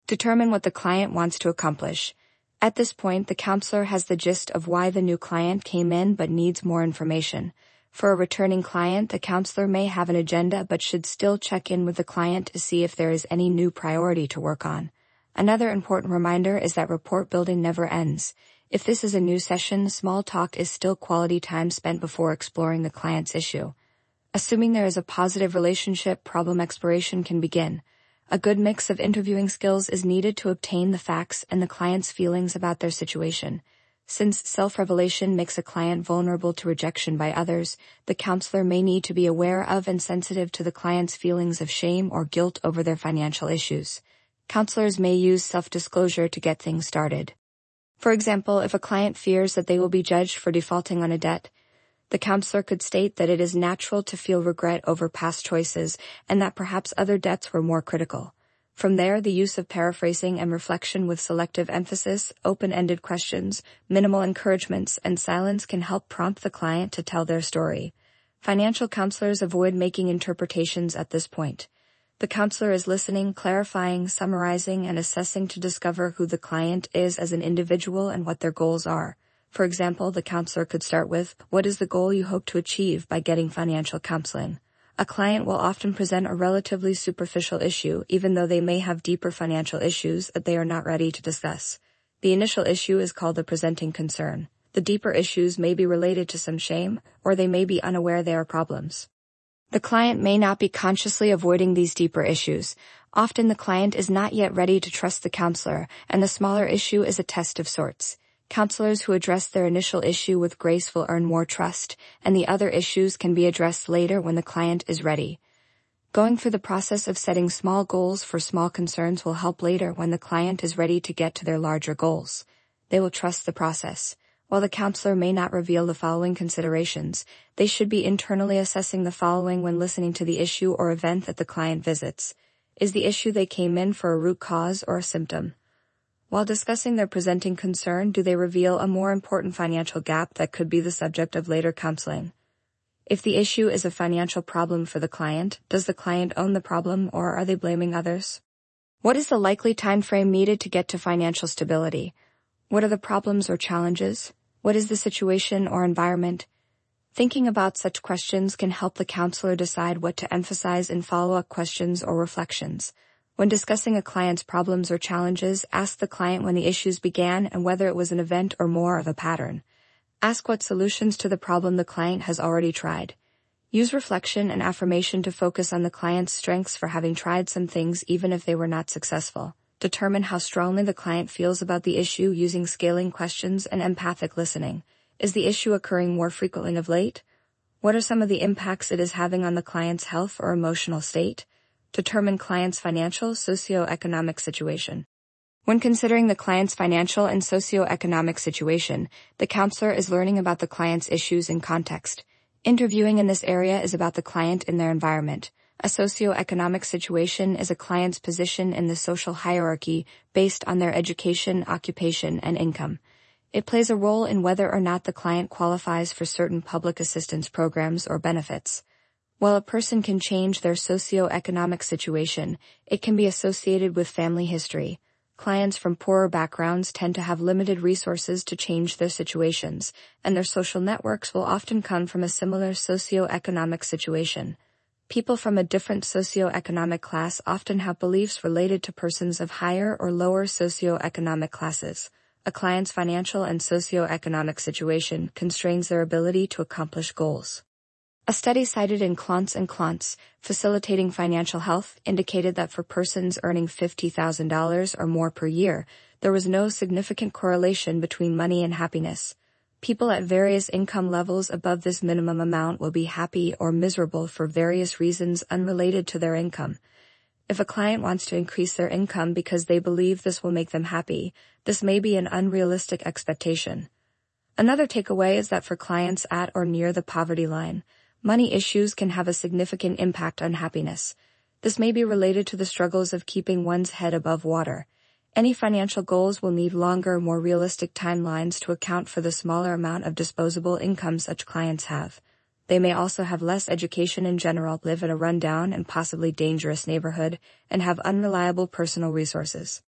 Determine what the client wants to accomplish. At this point, the counselor has the gist of why the new client came in but needs more information. For a returning client, the counselor may have an agenda but should still check in with the client to see if there is any new priority to work on. Another important reminder is that rapport building never ends. If this is a new session, small talk is still quality time spent before exploring the client's issue. Assuming there is a positive relationship, problem exploration can begin. A good mix of interviewing skills is needed to obtain the facts and the client's feelings about their situation. Since self-revelation makes a client vulnerable to rejection by others, the counselor may need to be aware of and sensitive to the client's feelings of shame or guilt over their financial issues. Counselors may use self-disclosure to get things started. For example, if a client fears that they will be judged for defaulting on a debt, the counselor could state that it is natural to feel regret over past choices and that perhaps other debts were more critical. From there, the use of paraphrasing and reflection with selective emphasis, open-ended questions, minimal encouragements, and silence can help prompt the client to tell their story. Financial counselors avoid making interpretations at this point. The counselor is listening, clarifying, summarizing, and assessing to discover who the client is as an individual and what their goals are. For example, the counselor could start with, "What is the goal you hope to achieve by getting financial counseling?" A client will often present a relatively superficial issue, even though they may have deeper financial issues that they are not ready to discuss. The initial issue is called the presenting concern. The deeper issues may be related to some shame, or they may be unaware they are problems. The client may not be consciously avoiding these deeper issues. Often the client is not yet ready to trust the counselor, and the smaller issue is a test of sorts. Counselors who address their initial issue with grace will earn more trust, and the other issues can be addressed later when the client is ready. Going through the process of setting small goals for small concerns will help later when the client is ready to get to their larger goals. They will trust the process. While the counselor may not reveal the following considerations, they should be internally assessing the following when listening to the issue or event that the client visits. Is the issue they came in for a root cause or a symptom? While discussing their presenting concern, do they reveal a more important financial gap that could be the subject of later counseling? If the issue is a financial problem for the client, does the client own the problem or are they blaming others? What is the likely time frame needed to get to financial stability? What are the problems or challenges? What is the situation or environment? Thinking about such questions can help the counselor decide what to emphasize in follow-up questions or reflections. When discussing a client's problems or challenges, ask the client when the issues began and whether it was an event or more of a pattern. Ask what solutions to the problem the client has already tried. Use reflection and affirmation to focus on the client's strengths for having tried some things even if they were not successful. Determine how strongly the client feels about the issue using scaling questions and empathic listening. Is the issue occurring more frequently of late? What are some of the impacts it is having on the client's health or emotional state? Determine client's financial, socio-economic situation. When considering the client's financial and socio-economic situation, the counselor is learning about the client's issues in context. Interviewing in this area is about the client in their environment. A socio-economic situation is a client's position in the social hierarchy based on their education, occupation, and income. It plays a role in whether or not the client qualifies for certain public assistance programs or benefits. While a person can change their socio-economic situation, it can be associated with family history. Clients from poorer backgrounds tend to have limited resources to change their situations, and their social networks will often come from a similar socio-economic situation. People from a different socio-economic class often have beliefs related to persons of higher or lower socio-economic classes. A client's financial and socio-economic situation constrains their ability to accomplish goals. A study cited in Klontz and Klontz, Facilitating Financial Health, indicated that for persons earning $50,000 or more per year, there was no significant correlation between money and happiness. People at various income levels above this minimum amount will be happy or miserable for various reasons unrelated to their income. If a client wants to increase their income because they believe this will make them happy, this may be an unrealistic expectation. Another takeaway is that for clients at or near the poverty line, money issues can have a significant impact on happiness. This may be related to the struggles of keeping one's head above water. Any financial goals will need longer, more realistic timelines to account for the smaller amount of disposable income such clients have. They may also have less education in general, live in a run-down and possibly dangerous neighborhood, and have unreliable personal resources.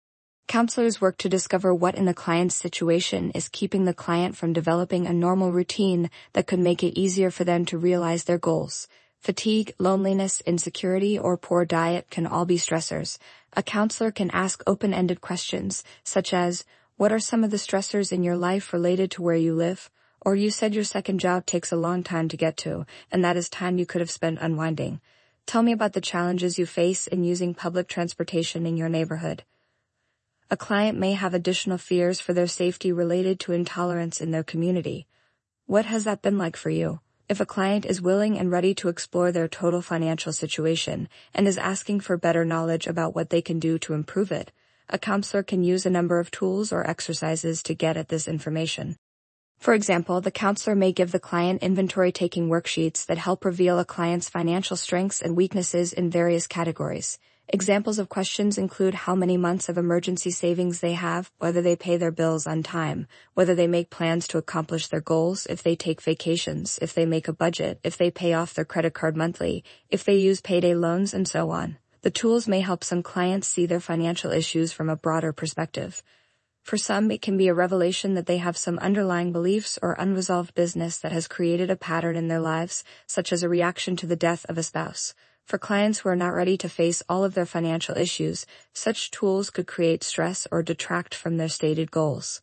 Counselors work to discover what in the client's situation is keeping the client from developing a normal routine that could make it easier for them to realize their goals. Fatigue, loneliness, insecurity, or poor diet can all be stressors. A counselor can ask open-ended questions, such as, what are some of the stressors in your life related to where you live? Or you said your second job takes a long time to get to, and that is time you could have spent unwinding. Tell me about the challenges you face in using public transportation in your neighborhood. A client may have additional fears for their safety related to intolerance in their community. What has that been like for you? If a client is willing and ready to explore their total financial situation and is asking for better knowledge about what they can do to improve it, a counselor can use a number of tools or exercises to get at this information. For example, the counselor may give the client inventory-taking worksheets that help reveal a client's financial strengths and weaknesses in various categories. Examples of questions include how many months of emergency savings they have, whether they pay their bills on time, whether they make plans to accomplish their goals, if they take vacations, if they make a budget, if they pay off their credit card monthly, if they use payday loans, and so on. The tools may help some clients see their financial issues from a broader perspective. For some, it can be a revelation that they have some underlying beliefs or unresolved business that has created a pattern in their lives, such as a reaction to the death of a spouse. For clients who are not ready to face all of their financial issues, such tools could create stress or detract from their stated goals.